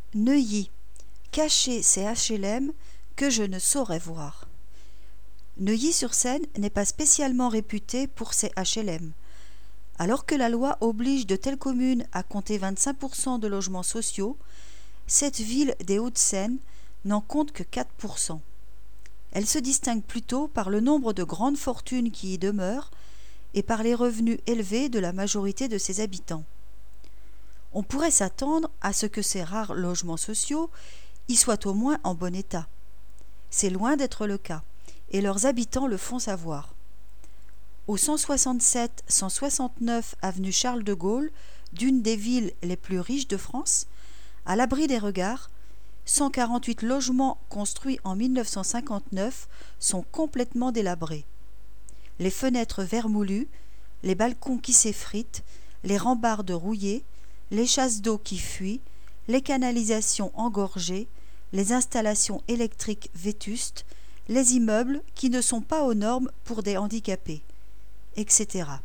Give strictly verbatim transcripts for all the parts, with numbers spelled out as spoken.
Neuilly, cacher ces H L M que je ne saurais voir. Neuilly-sur-Seine n'est pas spécialement réputé pour ses H L M. Alors que la loi oblige de telles communes à compter vingt-cinq pour cent de logements sociaux, cette ville des Hauts-de-Seine n'en compte que quatre pour cent. Elle se distingue plutôt par le nombre de grandes fortunes qui y demeurent et par les revenus élevés de la majorité de ses habitants. On pourrait s'attendre à ce que ces rares logements sociaux y soient au moins en bon état. C'est loin d'être le cas, et leurs habitants le font savoir. Au cent soixante-sept cent soixante-neuf avenue Charles de Gaulle, d'une des villes les plus riches de France, à l'abri des regards, cent quarante-huit logements construits en mille neuf cent cinquante-neuf sont complètement délabrés. Les fenêtres vermoulues, les balcons qui s'effritent, les rambardes rouillées, les chasses d'eau qui fuient, les canalisations engorgées, les installations électriques vétustes, les immeubles qui ne sont pas aux normes pour des handicapés, et cetera.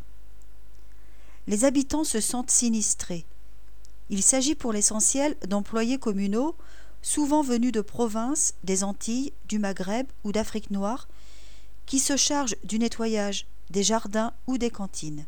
Les habitants se sentent sinistrés. Il s'agit pour l'essentiel d'employés communaux, souvent venus de province, des Antilles, du Maghreb ou d'Afrique noire, qui se chargent du nettoyage des jardins ou des cantines.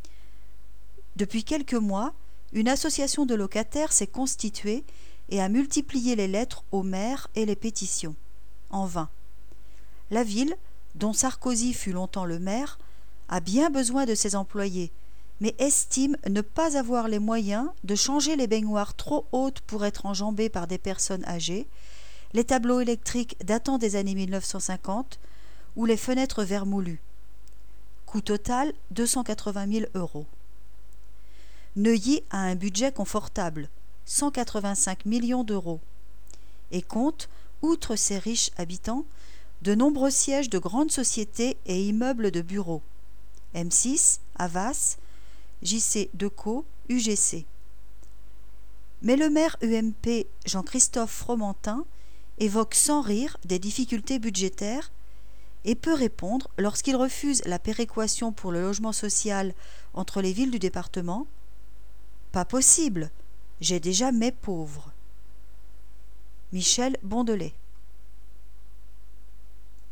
Depuis quelques mois, une association de locataires s'est constituée et a multiplié les lettres aux maires et les pétitions. En vain. La ville, dont Sarkozy fut longtemps le maire, a bien besoin de ses employés, mais estime ne pas avoir les moyens de changer les baignoires trop hautes pour être enjambées par des personnes âgées, les tableaux électriques datant des années mille neuf cent cinquante ou les fenêtres vermoulues. Coût total deux cent quatre-vingt mille euros. Neuilly a un budget confortable, cent quatre-vingt-cinq millions d'euros, et compte, outre ses riches habitants, de nombreux sièges de grandes sociétés et immeubles de bureaux, M six, Havas, J C Decaux, U G C. Mais le maire U M P Jean-Christophe Fromentin évoque sans rire des difficultés budgétaires et peut répondre lorsqu'il refuse la péréquation pour le logement social entre les villes du département: « Pas possible, j'ai déjà mes pauvres. » Michel Bondelet.